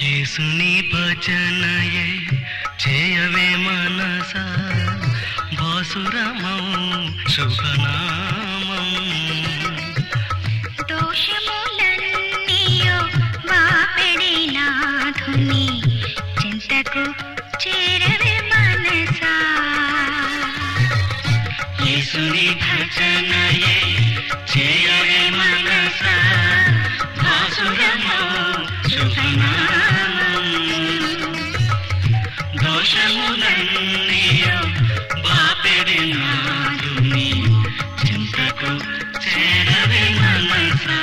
యేసుని భజనయే చేయవే మనసా భాసురమౌ శుభనామం. దోషములన్నీయో బాపెడి నాథుని చింతకు చేరవే మనసా. యేసుని భజనయే చేయవే మనసా భాసురమౌ శుభనామం. దోషములన్నీయో బాపెడి నాథుని చింతకు చేరవే మనసా.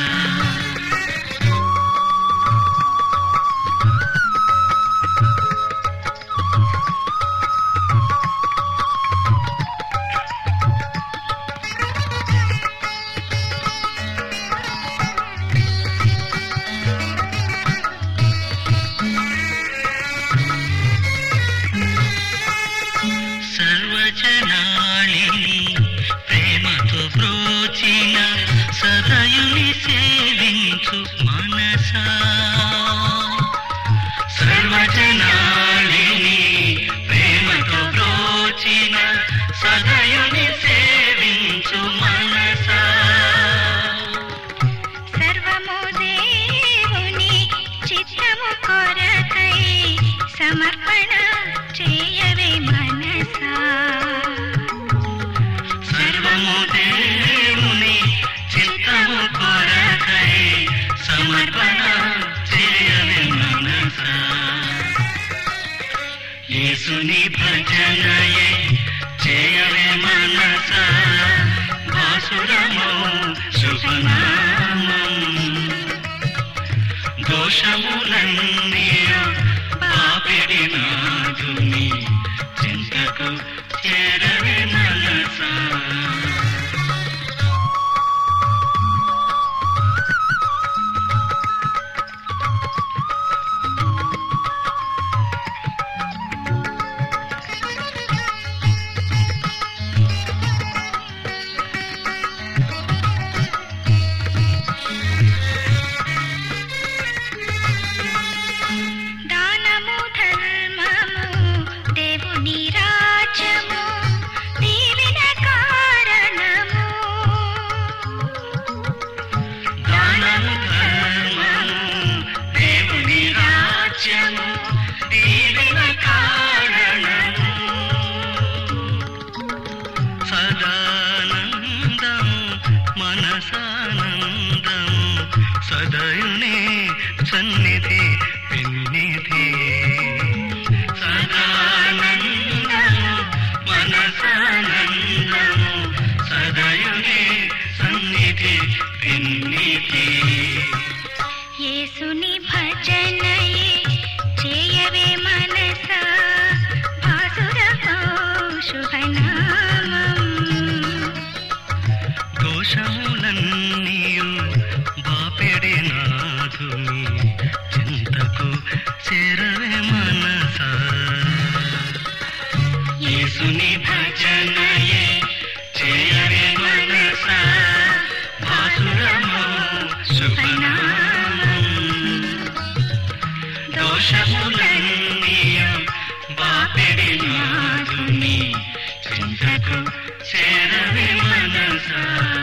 సర్వజనాళిని ప్రేమతో బ్రోచిన సదయుని సేవించు మనసా. సర్వజనాళిని ప్రేమతో బ్రోచిన సదయుని సేవించు మనసా. సర్వము దేవుని చిత్తము కొరకై సమర్పణ చేయవే మనసా. సర్వము దేవుని చిత్తము కొరకై సమర్పణ చేయవే మనసా. యేసుని భజనయే చేయవే మనసా భాసురమౌ శుభనామం. దోషములన్నీయో బాపెడి నాథుని చింతకు చేరవే మనసా. దానము ధర్మము దేవుని రాజ్యము దీవెన కారణము. దానము ధర్మము దేవుని రాజ్యము దీవెన కారణము. సదానందము మనసానందము సదయుని సన్నిధి పిన్నిధి. సదానందము మనసానందము సదయుని సన్నిధి పిన్నిధి. యేసుని భజనయే చేయవే మనసా భాసురమౌ శుభనామం. దోషములన్నీయు బాపెడి నాథుని చింతకు చేరవే మనసా. యేసుని భజనయే చేయవే మనసా భాసురమౌ శుభనామం. దోషములన్నీయు బాపెడి నాథుని చింతకు చేరవే మనసా.